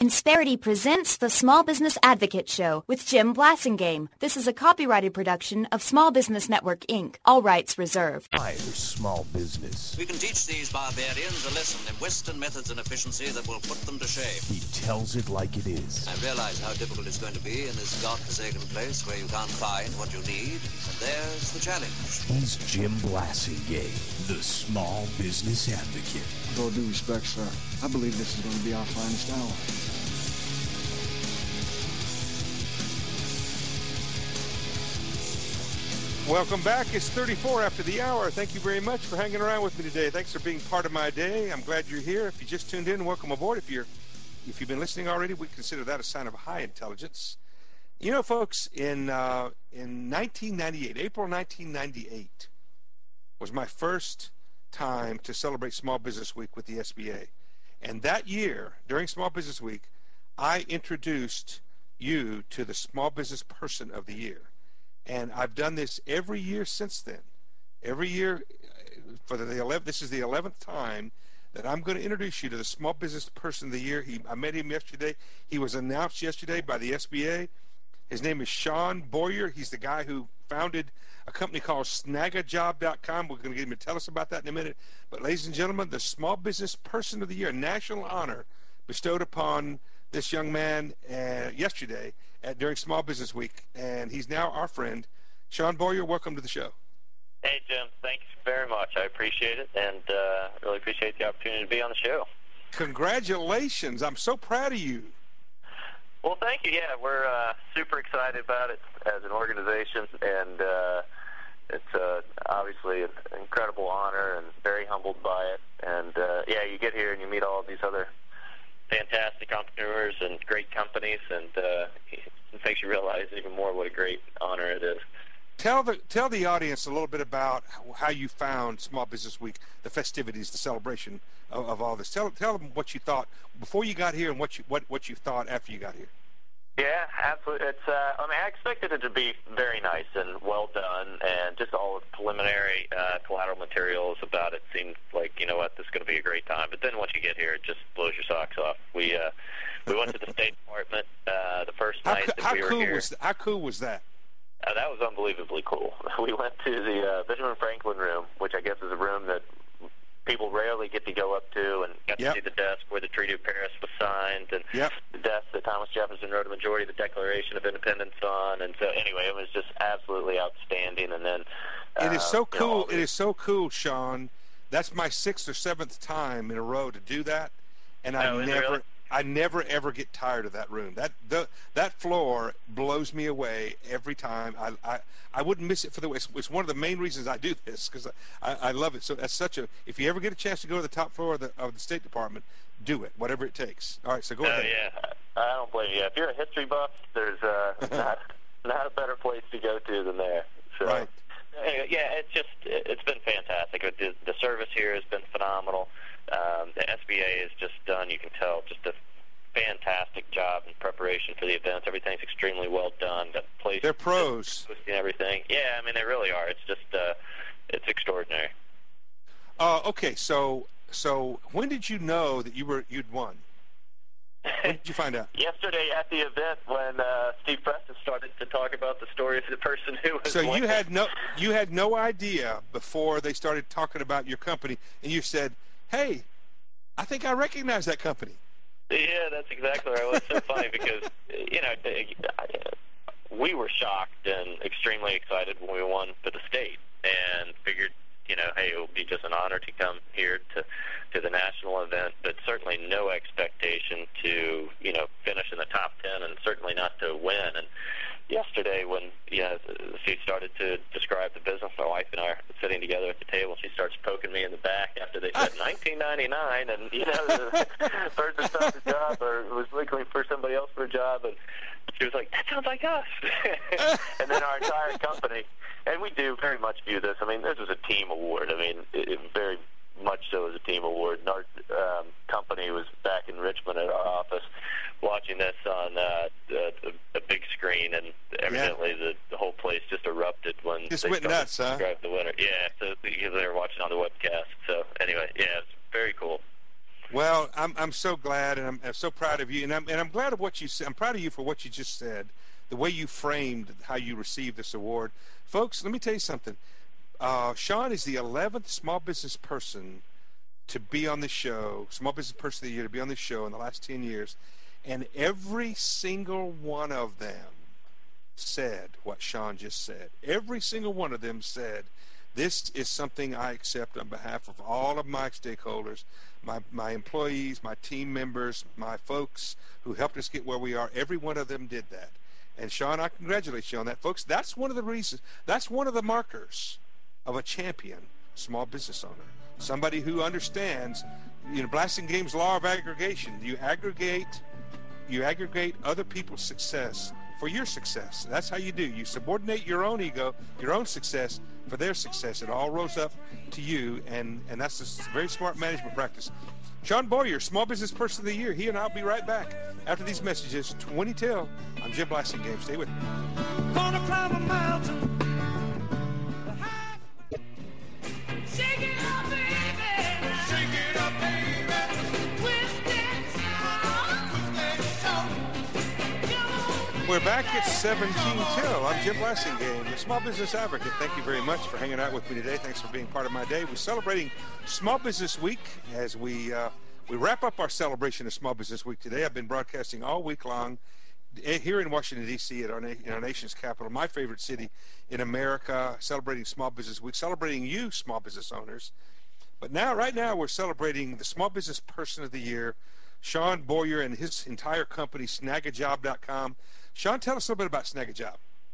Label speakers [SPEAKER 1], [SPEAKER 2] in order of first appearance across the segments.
[SPEAKER 1] Insperity presents the Small Business Advocate Show with Jim Blasingame. This is a copyrighted production of Small Business Network, Inc. All rights reserved.
[SPEAKER 2] Hi, small business.
[SPEAKER 3] We can teach these barbarians a lesson in Western methods and efficiency that will put them to shame.
[SPEAKER 2] He tells it like it is.
[SPEAKER 3] I realize how difficult it's going to be in this godforsaken place where you can't find what you need, and there's the challenge.
[SPEAKER 2] He's Jim Blasingame, the Small Business Advocate.
[SPEAKER 4] With all due respect, sir, I believe this is going to be our finest hour.
[SPEAKER 5] Welcome back. It's 34 after the hour. Thank you very much for hanging around with me today. Thanks for being part of my day. I'm glad you're here. If you just tuned in, welcome aboard. If you've been listening already, we consider that a sign of high intelligence. You know, folks, in 1998, April 1998, was my first time to celebrate Small Business Week with the SBA. And that year, during Small Business Week, I introduced you to the Small Business Person of the Year. And I've done this every year since then. Every year, this is the 11th time that I'm going to introduce you to the Small Business Person of the Year. I met him yesterday. He was announced yesterday by the SBA. His name is Sean Boyer. He's the guy who founded a company called Snagajob.com. We're going to get him to tell us about that in a minute. But ladies and gentlemen, the Small Business Person of the Year, national honor bestowed upon this young man yesterday during Small Business Week, and he's now our friend. Sean Boyer, welcome to the show.
[SPEAKER 6] Hey, Jim. Thanks very much. I appreciate it, and really appreciate the opportunity to be on the show.
[SPEAKER 5] Congratulations. I'm so proud of you.
[SPEAKER 6] Well, thank you. Yeah, we're super excited about it as an organization, and it's obviously an incredible honor and very humbled by it. And, yeah, you get here and you meet all of these other fantastic entrepreneurs and great companies, and it makes you realize even more what a great honor it is.
[SPEAKER 5] Tell the audience a little bit about how you found Small Business Week, the festivities, the celebration of all this. Tell them what you thought before you got here and what you thought after you got here.
[SPEAKER 6] Yeah, absolutely. It's I expected it to be very nice and well done, and just all of the preliminary collateral materials about it seemed like, you know what, this is going to be a great time. But then once you get here, it just blows your socks off. We went to the State Department the first night that we were here.
[SPEAKER 5] How cool was that?
[SPEAKER 6] That was unbelievably cool. We went to the Benjamin Franklin room, which I guess is a room that people rarely get to go up to, and got to see the desk where the Treaty of Paris was signed, and the desk that Thomas Jefferson wrote a majority of the Declaration of Independence on. And so anyway, it was just absolutely outstanding. And then
[SPEAKER 5] it is so cool. It is so cool, Sean. That's my 6th or 7th time in a row to do that, and I never ever get tired of that room. That floor blows me away every time. I wouldn't miss it for the way. It's one of the main reasons I do this, because I love it. So that's if you ever get a chance to go to the top floor of the State Department, do it, whatever it takes. All right, so go ahead.
[SPEAKER 6] Yeah, I don't blame you. If you're a history buff, there's not a better place to go to than there. So,
[SPEAKER 5] right.
[SPEAKER 6] Anyway, yeah, it's been fantastic. The service here has been phenomenal. The SBA has just done, you can tell, just a fantastic job in preparation for the events. Everything's extremely well done. The place,
[SPEAKER 5] they're pros.
[SPEAKER 6] And everything. Yeah, I mean, they really are. It's just, it's extraordinary.
[SPEAKER 5] Okay, so when did you know that you'd won? When did you find out?
[SPEAKER 6] Yesterday at the event when Steve Preston started to talk about the story of the person who was.
[SPEAKER 5] So you had no idea before they started talking about your company, and you said, "Hey, I think I recognize that company."
[SPEAKER 6] Yeah, that's exactly right. Well, it's so funny because, you know, we were shocked and extremely excited when we won for the state, and figured, you know, hey, it would be just an honor to come here to the national event, but certainly no expectation to, you know, finish in the top 10, and certainly not to win. And yesterday when, she started to describe the business, my wife and I are sitting together at the table, she starts poking me in the back after they said 1999, and, you know, the person stopped the job or was looking for somebody else for a job, and she was like, that sounds like us. And then our entire company, and we do very much view this, I mean, this is a team award. I mean, it very much so as a team award. And our company was back in Richmond at our office watching this on a big screen, and evidently the whole place just erupted when
[SPEAKER 5] just
[SPEAKER 6] they
[SPEAKER 5] went nuts, huh?
[SPEAKER 6] Described the winner. Yeah, so because they were watching on the webcast. So anyway, yeah, it's very cool.
[SPEAKER 5] Well, I'm so glad, and I'm so proud of you, and I'm glad of what you said. I'm proud of you for what you just said, the way you framed how you received this award. Folks, let me tell you something. Sean is the 11th small business person to be on the show, small business person of the year to be on the show in the last 10 years, and every single one of them said what Sean just said. Every single one of them said, this is something I accept on behalf of all of my stakeholders, my employees, my team members, my folks who helped us get where we are. Every one of them did that. And Sean, I congratulate you on that, folks. That's one of the reasons, that's one of the markers of a champion small business owner. Somebody who understands, Blasting Game's law of aggregation. You aggregate other people's success for your success. That's how you do. You subordinate your own ego, your own success for their success. It all rolls up to you, and that's a very smart management practice. Sean Boyer, Small Business Person of the Year. He and I'll be right back after these messages. 20 till. I'm Jim Blasting Game. Stay with me.
[SPEAKER 7] Gonna climb a mountain. Shake it up, baby. Shake it up, baby. Twist it,
[SPEAKER 5] We're back at 17 till. I'm Jim Blasting Game, the Small Business Advocate. Thank you very much for hanging out with me today. Thanks for being part of my day. We're celebrating Small Business Week as we wrap up our celebration of Small Business Week today. I've been broadcasting all week long here in Washington, D.C., in our nation's capital, my favorite city in America, celebrating Small Business Week, celebrating you, small business owners. But right now, we're celebrating the Small Business Person of the Year, Sean Boyer, and his entire company, Snagajob.com. Sean, tell us a little bit about Snagajob.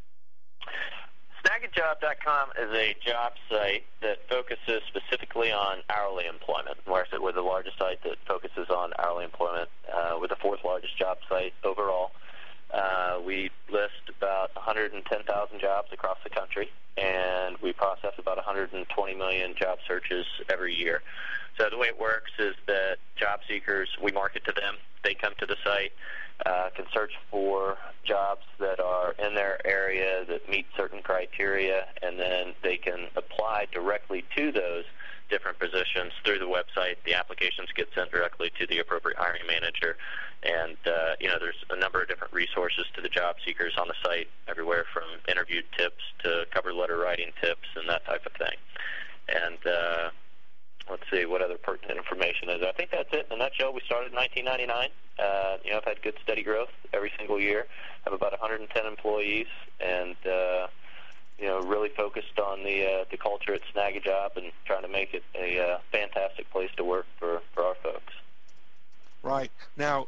[SPEAKER 6] Snagajob.com is a job site that focuses specifically on hourly employment. We're the largest site that focuses on hourly employment. We're the fourth largest job site overall. We list about 110,000 jobs across the country, and we process about 120 million job searches every year. So the way it works is that job seekers, we market to them. They come to the site, can search for jobs that are in their area that meet certain criteria, and then they can apply directly to those different positions through the website. The applications get sent directly to the appropriate hiring manager, and there's a number of different resources to the job seekers on the site, everywhere from interview tips to cover letter writing tips and that type of thing. And let's see what other pertinent information is. I think that's it. In a nutshell, we started in 1999. I've had good steady growth every single year. I have about 110 employees, and really focused on the culture at Snagajob and trying to make it a fantastic place to work for our folks.
[SPEAKER 5] Right. Now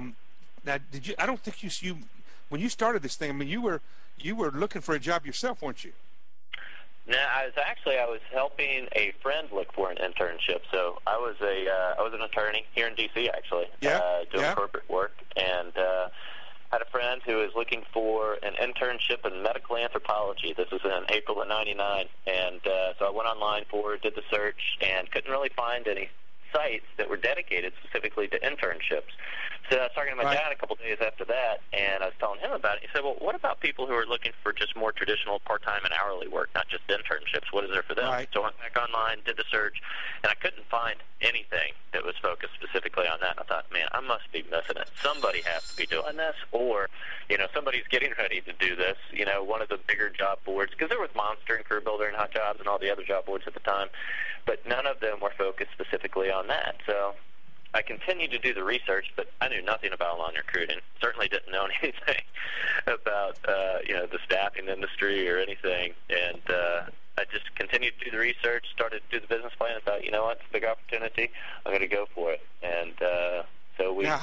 [SPEAKER 5] did you? I don't think you when you started this thing. I mean, you were looking for a job yourself, weren't you?
[SPEAKER 6] No, I was helping a friend look for an internship. So I was an attorney here in D.C. actually, doing corporate work, and had a friend who was looking for an internship in medical anthropology. This was in April of '99, and so I went online did the search, and couldn't really find any sites that were dedicated specifically to internships. So I was talking to my dad a couple days after that, and I was telling him about it. He said, well, what about people who are looking for just more traditional part-time and hourly work, not just internships? What is there for them? Right. So I went back online, did the search, and I couldn't find anything that was focused specifically on that. And I thought, man, I must be missing it. Somebody has to be doing this, or, somebody's getting ready to do this. One of the bigger job boards, because there was Monster and Career Builder and Hot Jobs and all the other job boards at the time, but none of them were focused specifically on that. So I continued to do the research, but I knew nothing about online recruiting. Certainly didn't know anything about the staffing industry or anything. And I just continued to do the research, started to do the business plan, and thought, you know what, it's a big opportunity. I'm going to go for it. And so we. Now,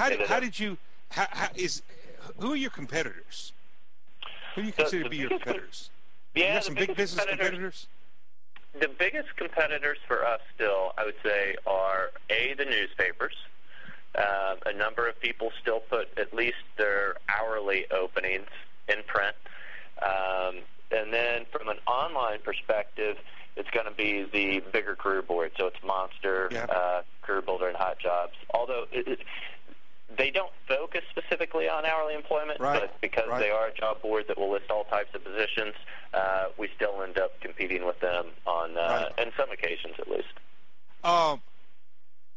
[SPEAKER 6] who are your competitors? Who do you consider to be your competitors? You got some big business competitors? The biggest competitors for us still, I would say, are, the newspapers. A number of people still put at least their hourly openings in print. And then from an online perspective, it's going to be the bigger career board. So it's Monster, Career Builder, and Hot Jobs. Although they don't focus specifically on hourly employment, but because they are a job board that will list all types of positions, we still end up. competing with them on in some occasions at least.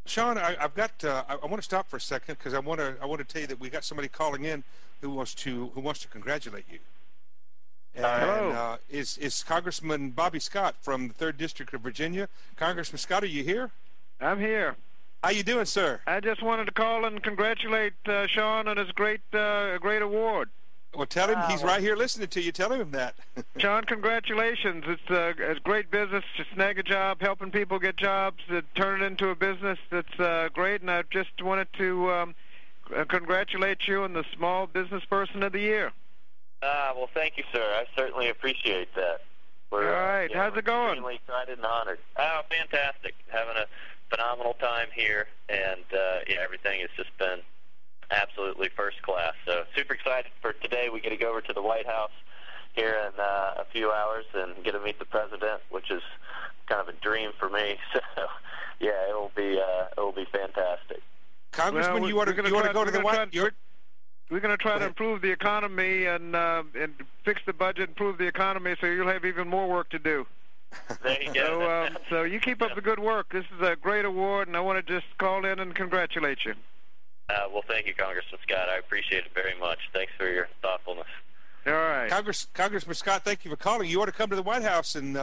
[SPEAKER 5] Sean, I've got. I want to stop for a second because I want to tell you that we got somebody calling in who wants to congratulate you. And,
[SPEAKER 8] hello.
[SPEAKER 5] Is Congressman Bobby Scott from the 3rd District of Virginia? Congressman Scott, are you here?
[SPEAKER 8] I'm here.
[SPEAKER 5] How you doing, sir?
[SPEAKER 8] I just wanted to call and congratulate Sean on his great award.
[SPEAKER 5] Well, tell him he's right here listening to you. Tell him that.
[SPEAKER 8] Sean, congratulations. It's great business to snag a job, helping people get jobs, turn it into a business that's great. And I just wanted to congratulate you on the Small Business Person of the Year.
[SPEAKER 6] Well, thank you, sir. I certainly appreciate that. We're,
[SPEAKER 8] all right. How's it going?
[SPEAKER 6] Extremely excited and honored. Oh, fantastic. Having a phenomenal time here, and everything has just been absolutely first class. So super excited for today. We get to go over to the White House here in a few hours and get to meet the president, which is kind of a dream for me. So yeah, it'll be fantastic.
[SPEAKER 5] Congressman, you want to go to the White House?
[SPEAKER 8] We're going to try to improve the economy and fix the budget, improve the economy, so you'll have even more work to do.
[SPEAKER 6] There you go.
[SPEAKER 8] So you keep up the good work. This is a great award, and I want to just call in and congratulate you.
[SPEAKER 6] Well, thank you, Congressman Scott. I appreciate it very much. Thanks for your thoughtfulness.
[SPEAKER 8] All right,
[SPEAKER 5] Congressman Scott, thank you for calling. You ought to come to the White House and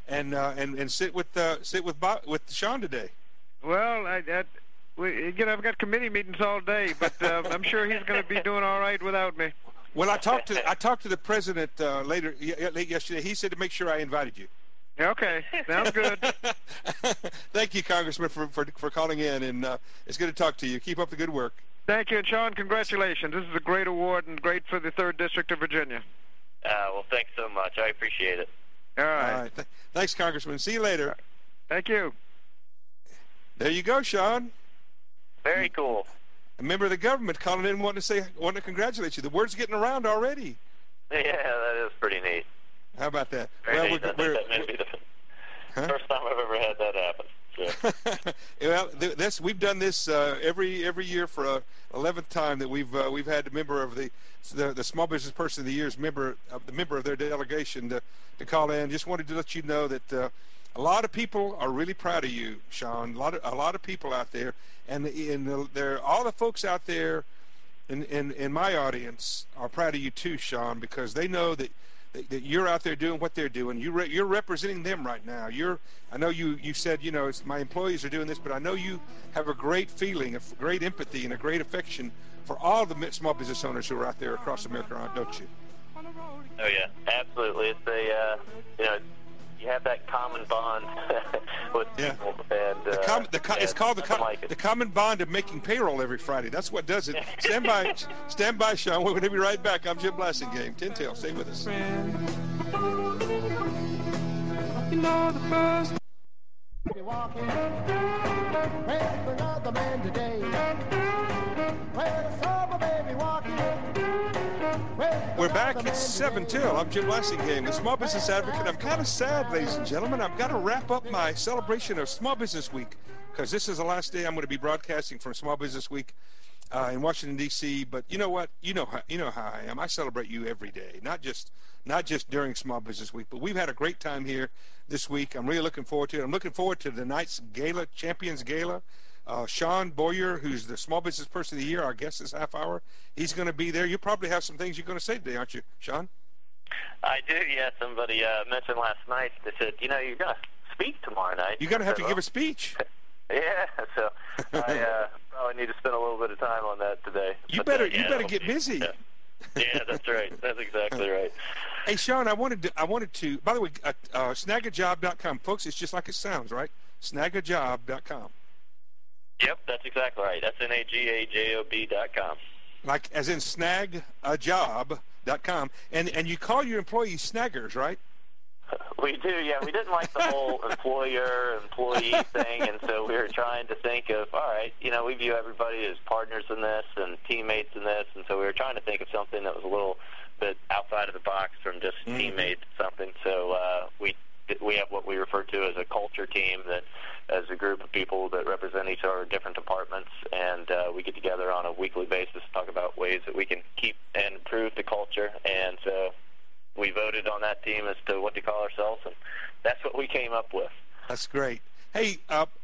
[SPEAKER 5] sit with Sean today.
[SPEAKER 8] Well, I've got committee meetings all day, but I'm sure he's going to be doing all right without me.
[SPEAKER 5] Well, I talked to the president late yesterday. He said to make sure I invited you.
[SPEAKER 8] Okay, sounds good.
[SPEAKER 5] Thank you, Congressman, for calling in, and it's good to talk to you. Keep up the good work.
[SPEAKER 8] Thank you, and Sean, congratulations. This is a great award and great for the 3rd District of Virginia.
[SPEAKER 6] Well, thanks so much. I appreciate it.
[SPEAKER 8] All right.
[SPEAKER 5] All right. Thanks, Congressman. See you later.
[SPEAKER 8] Thank you.
[SPEAKER 5] There you go, Sean.
[SPEAKER 6] Very cool.
[SPEAKER 5] A member of the government calling in wanting to congratulate you. The word's getting around already.
[SPEAKER 6] Yeah, that is pretty neat.
[SPEAKER 5] How about that?
[SPEAKER 6] Very neat. That may be the first time I've ever had that happen. So.
[SPEAKER 5] Well, we've done this every year for 11th time that we've had a member of the Small Business Person of the Year's member of their delegation to call in. Just wanted to let you know that a lot of people are really proud of you, Sean. A lot of people out there, and all the folks out there in my audience are proud of you too, Sean, because they know that you're out there doing what they're doing. You're representing them right now. I know you said, my employees are doing this, but I know you have a great feeling, a great empathy, and a great affection for all the small business owners who are out there across America, don't you?
[SPEAKER 6] Oh yeah, absolutely. It's you have that common bond with people, and
[SPEAKER 5] it's called the common bond of making payroll every Friday. That's what does it. Stand by, Sean. We're going to be right back. I'm Jim Blassingame. Tintail, stay with us.
[SPEAKER 7] The first
[SPEAKER 9] walking, waiting for another man today. Where the summer baby walking.
[SPEAKER 5] We're back. It's 7 till. I'm Jim Blassingame, the Small Business Advocate. I'm kind of sad, ladies and gentlemen. I've got to wrap up my celebration of Small Business Week because this is the last day I'm going to be broadcasting from Small Business Week in Washington, D.C. But you know what? You know how I am. I celebrate you every day, not just during Small Business Week. But we've had a great time here this week. I'm really looking forward to it. I'm looking forward to tonight's gala, Champions Gala. Sean Boyer, who's the Small Business Person of the Year, our guest this half hour, he's going to be there. You probably have some things you're going to say today, aren't you, Sean?
[SPEAKER 6] I do, yeah. Somebody mentioned last night, they said, you're going to speak tomorrow night.
[SPEAKER 5] You're going to have to give a speech.
[SPEAKER 6] Yeah, so I probably need to spend a little bit of time on that today.
[SPEAKER 5] You better get busy.
[SPEAKER 6] Yeah, that's right. That's exactly right.
[SPEAKER 5] Hey, Sean, I wanted to. By the way, snagajob.com, folks. It's just like it sounds, right? Snagajob.com.
[SPEAKER 6] Yep, that's exactly right. SNAGAJOB.com.
[SPEAKER 5] Like as in snagajob.com. And you call your employees snaggers, right?
[SPEAKER 6] We do, yeah. We didn't like the whole employer-employee thing, and so we were trying to think of, all right, we view everybody as partners in this and teammates in this, and so we were trying to think of something that was a little bit outside of the box from just teammates, something. So we have what we refer to as a culture team, that as a group of people that represent each of our different departments, and we get together on a weekly basis to talk about ways that we can keep and improve the culture. And so we voted on that team as to what to call ourselves, and that's what we came up with.
[SPEAKER 5] That's great. Hey,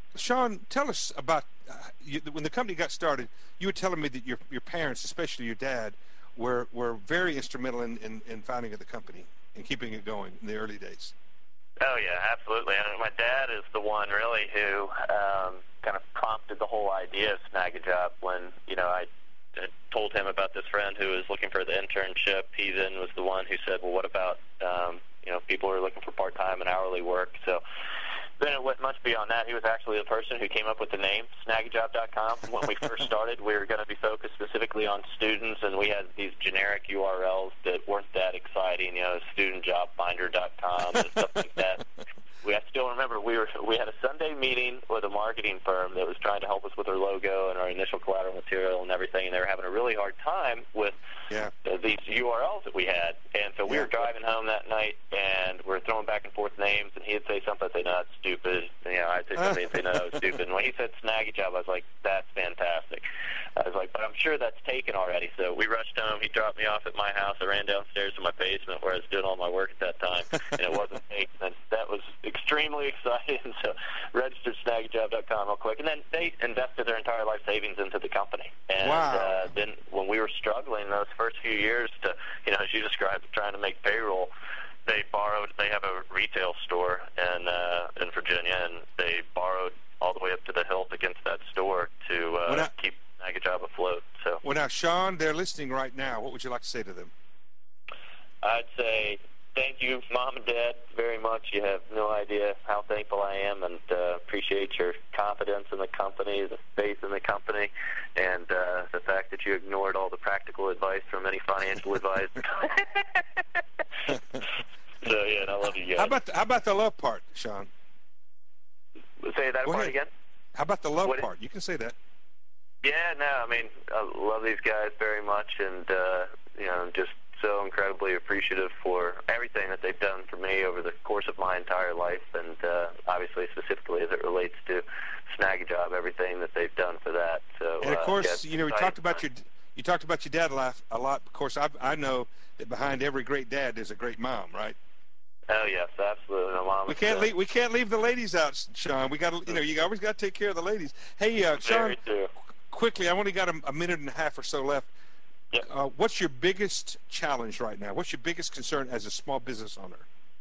[SPEAKER 5] Sean, tell us about when the company got started. You were telling me that your parents, especially your dad, were very instrumental in founding of the company and keeping it going in the early days.
[SPEAKER 6] Oh, yeah, absolutely. I mean, my dad is the one really who kind of prompted the whole idea of Snag-a-Job when, I told him about this friend who was looking for the internship. He then was the one who said, well, what about, people who are looking for part-time and hourly work? So then it went much beyond that. He was actually the person who came up with the name, Snag-a-Job.com. When we first started, we were going to be focused specifically on students, and we had these generic URLs that weren't that exciting, studentjobfinder.com and stuff like that. I still remember we had a Sunday meeting with a marketing firm that was trying to help us with our logo and our initial collateral material and everything, and they were having a really hard time with these URLs that we had. And so we were driving home that night, and we were throwing back and forth names, and he'd say something, I'd say, no, it's stupid. I'd say something, he'd say, no, it's stupid. And when he said Snag-a-Job, I was like, that's fantastic. I was like, but I'm sure that's taken already. So we rushed home. He dropped me off at my house. I ran downstairs to my basement where I was doing all my work at that time, and it wasn't taken. And that was extremely exciting. So registered Snag-a-Job.com real quick. And then they invested their entire life savings into the company. And then when we were struggling those first few years to, as you described, trying to make payroll, they have a retail store in Virginia, and they borrowed all the way up to the hilt against that store to keep Snag-a-Job afloat. So,
[SPEAKER 5] well, now, Sean, they're listening right now. What would you like to say to them?
[SPEAKER 6] I'd say thank you, Mom and Dad, very much. You have no idea how thankful I am, and appreciate your confidence in the company, the faith in the company, and the fact that you ignored all the practical advice from any financial advisor. So, yeah, and I love you guys.
[SPEAKER 5] How about the love part, Sean?
[SPEAKER 6] Say that part again?
[SPEAKER 5] How about the love part? You can say that.
[SPEAKER 6] Yeah, no, I mean, I love these guys very much, and, just so incredibly appreciative for everything that they've done for me over the course of my entire life, and obviously specifically as it relates to Snag-a-Job, everything that they've done for that. So,
[SPEAKER 5] and of course, we talked about your dad a lot. Of course, I know that behind every great dad there's a great mom, right?
[SPEAKER 6] Oh yes, absolutely. My mom.
[SPEAKER 5] We can't leave the ladies out, Sean. We got to, you always got to take care of the ladies. Hey, Sean, quickly, I only got a minute and a half or so left.
[SPEAKER 6] Yep.
[SPEAKER 5] What's your biggest challenge right now? What's your biggest concern as a small business owner?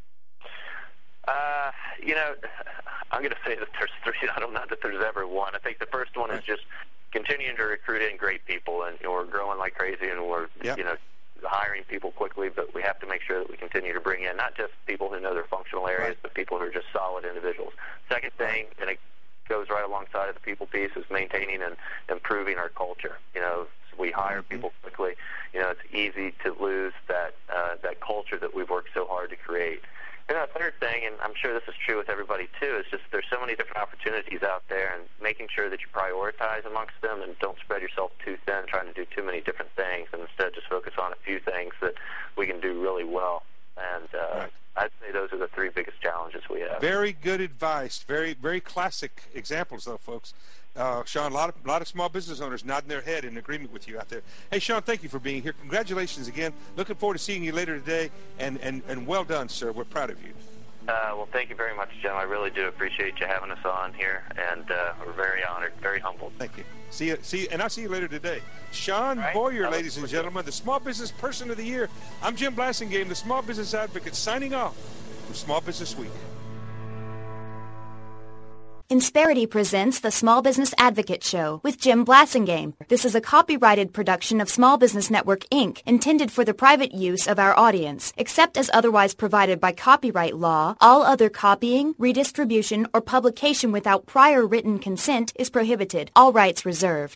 [SPEAKER 6] I'm going to say that there's three. I don't know that there's ever one. I think the first one is just continuing to recruit in great people, and we're growing like crazy, and we're hiring people quickly, but we have to make sure that we continue to bring in not just people who know their functional areas, but people who are just solid individuals. Second thing, and it goes right alongside of the people piece, is maintaining and improving our culture. We hire people quickly. It's easy to lose that culture that we've worked so hard to create. And the third thing, and I'm sure this is true with everybody too, is just there's so many different opportunities out there, and making sure that you prioritize amongst them and don't spread yourself too thin trying to do too many different things, and instead just focus on a few things that we can do really well. And I'd say those are the three biggest challenges we have.
[SPEAKER 5] Very good advice. Very, very classic examples, though, folks. Sean, a lot of small business owners nodding their head in agreement with you out there. Hey, Sean, thank you for being here. Congratulations again. Looking forward to seeing you later today, and well done, sir. We're proud of you.
[SPEAKER 6] Well, thank you very much, Jim. I really do appreciate you having us on here, and we're very honored, very humbled.
[SPEAKER 5] Thank you. See you, and I'll see you later today. Sean Boyer, ladies and gentlemen, the Small Business Person of the Year. I'm Jim Blasingame, the Small Business Advocate, signing off from Small Business Week.
[SPEAKER 1] Insperity presents the Small Business Advocate Show with Jim Blasingame. This is a copyrighted production of Small Business Network, Inc., intended for the private use of our audience. Except as otherwise provided by copyright law, all other copying, redistribution, or publication without prior written consent is prohibited. All rights reserved.